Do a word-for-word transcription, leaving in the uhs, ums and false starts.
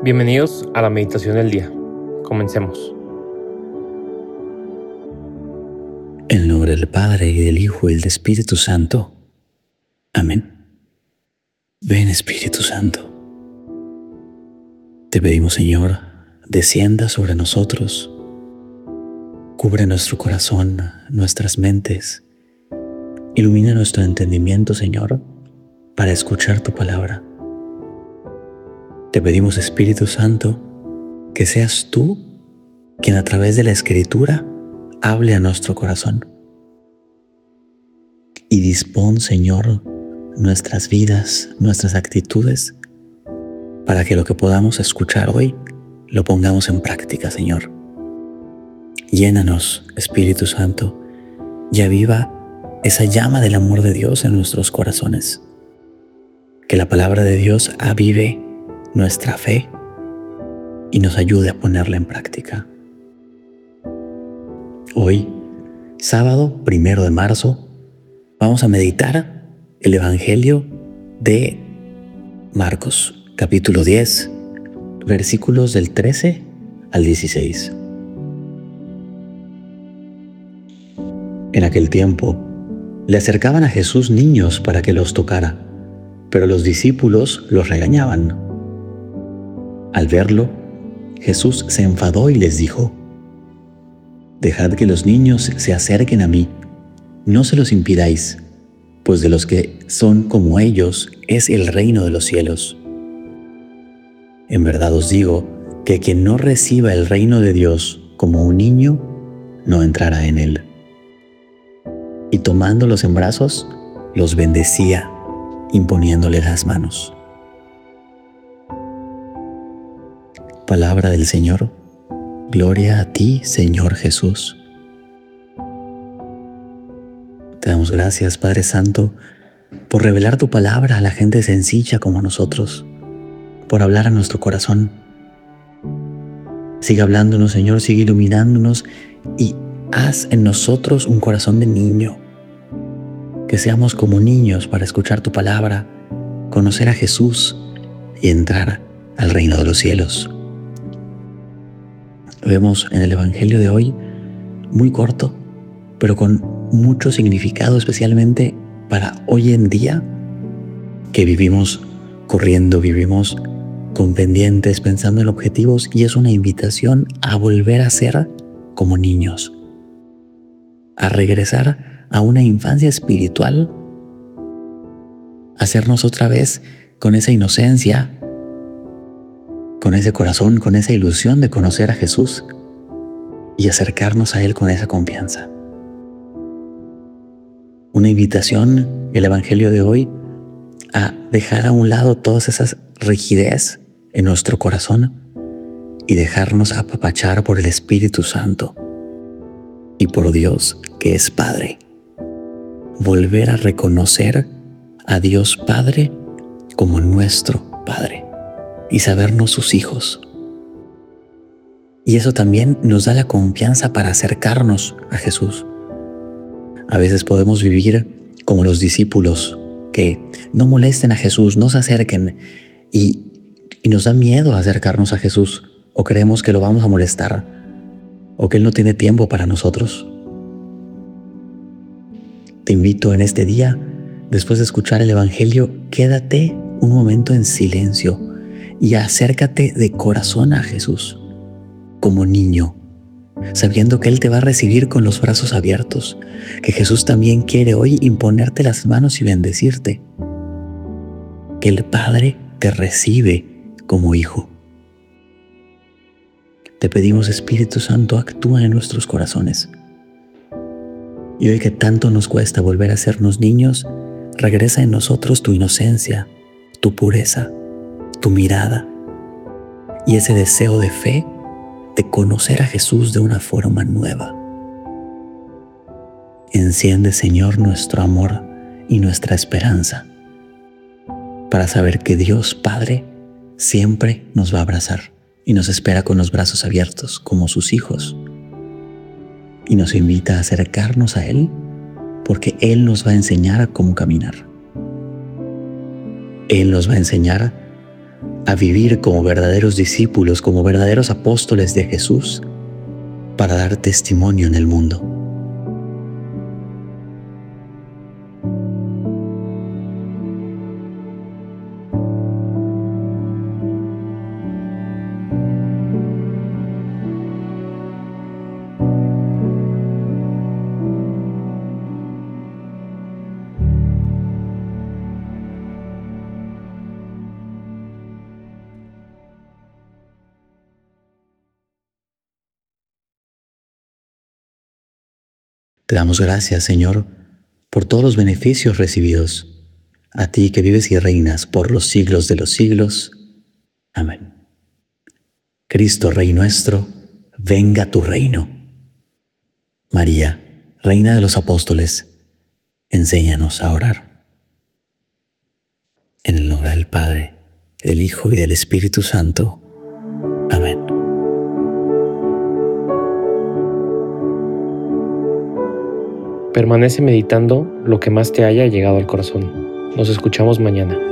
Bienvenidos a la meditación del día. Comencemos. En el nombre del Padre, y del Hijo, y del Espíritu Santo. Amén. Ven, Espíritu Santo. Te pedimos, Señor, descienda sobre nosotros. Cubre nuestro corazón, nuestras mentes. Ilumina nuestro entendimiento, Señor, para escuchar tu palabra. Te pedimos, Espíritu Santo, que seas tú quien a través de la Escritura hable a nuestro corazón. Y dispón, Señor, nuestras vidas, nuestras actitudes, para que lo que podamos escuchar hoy lo pongamos en práctica, Señor. Llénanos, Espíritu Santo, y aviva esa llama del amor de Dios en nuestros corazones. Que la palabra de Dios avive nuestra fe y nos ayude a ponerla en práctica. Hoy, sábado primero de marzo, vamos a meditar el Evangelio de Marcos, capítulo diez, versículos del trece al dieciséis. En aquel tiempo, le acercaban a Jesús niños para que los tocara, pero los discípulos los regañaban. Al verlo, Jesús se enfadó y les dijo: «Dejad que los niños se acerquen a mí, no se los impidáis, pues de los que son como ellos es el reino de los cielos. En verdad os digo que quien no reciba el reino de Dios como un niño, no entrará en él». Y tomándolos en brazos, los bendecía, imponiéndoles las manos. Palabra del Señor. Gloria a ti, Señor Jesús. Te damos gracias, Padre Santo, por revelar tu palabra a la gente sencilla como nosotros, por hablar a nuestro corazón. Sigue hablándonos, Señor, sigue iluminándonos y haz en nosotros un corazón de niño. Que seamos como niños para escuchar tu palabra, conocer a Jesús y entrar al reino de los cielos. Vemos en el Evangelio de hoy, muy corto, pero con mucho significado, especialmente para hoy en día, que vivimos corriendo, vivimos con pendientes, pensando en objetivos, y es una invitación a volver a ser como niños, a regresar a una infancia espiritual, a hacernos otra vez con esa inocencia, con ese corazón, con esa ilusión de conocer a Jesús y acercarnos a Él con esa confianza. Una invitación, el Evangelio de hoy, a dejar a un lado todas esas rigidez en nuestro corazón y dejarnos apapachar por el Espíritu Santo y por Dios, que es Padre. Volver a reconocer a Dios Padre como nuestro Padre y sabernos sus hijos. Y eso también nos da la confianza para acercarnos a Jesús. A veces podemos vivir como los discípulos, que no molesten a Jesús, no se acerquen, y, y nos da miedo acercarnos a Jesús, o creemos que lo vamos a molestar, o que Él no tiene tiempo para nosotros. Te invito en este día, después de escuchar el Evangelio, quédate un momento en silencio y acércate de corazón a Jesús, como niño, sabiendo que Él te va a recibir con los brazos abiertos, que Jesús también quiere hoy imponerte las manos y bendecirte, que el Padre te recibe como hijo. Te pedimos, Espíritu Santo, actúa en nuestros corazones. Y hoy que tanto nos cuesta volver a sernos niños, regresa en nosotros tu inocencia, tu pureza, tu mirada y ese deseo de fe de conocer a Jesús de una forma nueva. Enciende, Señor, nuestro amor y nuestra esperanza para saber que Dios Padre siempre nos va a abrazar y nos espera con los brazos abiertos como sus hijos, y nos invita a acercarnos a Él porque Él nos va a enseñar a cómo caminar. Él nos va a enseñar a vivir como verdaderos discípulos, como verdaderos apóstoles de Jesús, para dar testimonio en el mundo. Te damos gracias, Señor, por todos los beneficios recibidos. A ti que vives y reinas por los siglos de los siglos. Amén. Cristo, Rey nuestro, venga tu reino. María, Reina de los Apóstoles, enséñanos a orar. En el nombre del Padre, del Hijo y del Espíritu Santo. Amén. Permanece meditando lo que más te haya llegado al corazón. Nos escuchamos mañana.